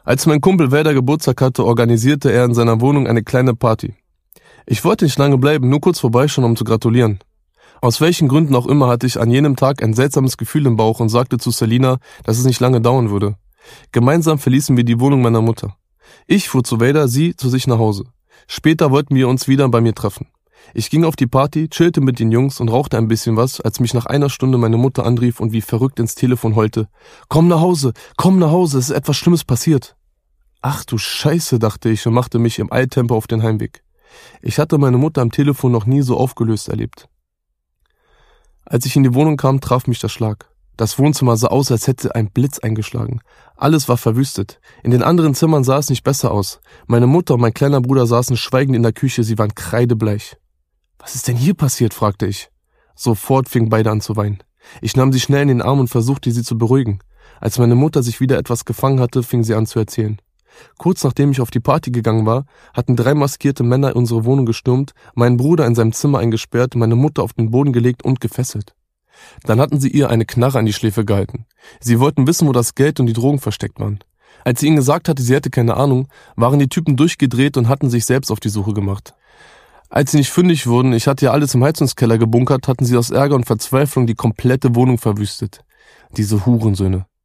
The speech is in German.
Als mein Kumpel Werder Geburtstag hatte, organisierte er in seiner Wohnung eine kleine Party. Ich wollte nicht lange bleiben, nur kurz vorbeischauen, um zu gratulieren. Aus welchen Gründen auch immer hatte ich an jenem Tag ein seltsames Gefühl im Bauch und sagte zu Selina, dass es nicht lange dauern würde. Gemeinsam verließen wir die Wohnung meiner Mutter. Ich fuhr zu Werder, sie zu sich nach Hause. Später wollten wir uns wieder bei mir treffen. Ich ging auf die Party, chillte mit den Jungs und rauchte ein bisschen was, als mich nach einer Stunde meine Mutter anrief und wie verrückt ins Telefon heulte. Komm nach Hause, es ist etwas Schlimmes passiert. Ach du Scheiße, dachte ich und machte mich im Eiltempo auf den Heimweg. Ich hatte meine Mutter am Telefon noch nie so aufgelöst erlebt. Als ich in die Wohnung kam, traf mich der Schlag. Das Wohnzimmer sah aus, als hätte ein Blitz eingeschlagen. Alles war verwüstet. In den anderen Zimmern sah es nicht besser aus. Meine Mutter und mein kleiner Bruder saßen schweigend in der Küche, sie waren kreidebleich. »Was ist denn hier passiert?« fragte ich. Sofort fingen beide an zu weinen. Ich nahm sie schnell in den Arm und versuchte, sie zu beruhigen. Als meine Mutter sich wieder etwas gefangen hatte, fing sie an zu erzählen. Kurz nachdem ich auf die Party gegangen war, hatten 3 maskierte Männer unsere Wohnung gestürmt, meinen Bruder in seinem Zimmer eingesperrt, meine Mutter auf den Boden gelegt und gefesselt. Dann hatten sie ihr eine Knarre an die Schläfe gehalten. Sie wollten wissen, wo das Geld und die Drogen versteckt waren. Als sie ihnen gesagt hatte, sie hätte keine Ahnung, waren die Typen durchgedreht und hatten sich selbst auf die Suche gemacht. Als sie nicht fündig wurden, ich hatte ja alles im Heizungskeller gebunkert, hatten sie aus Ärger und Verzweiflung die komplette Wohnung verwüstet. Diese Hurensöhne.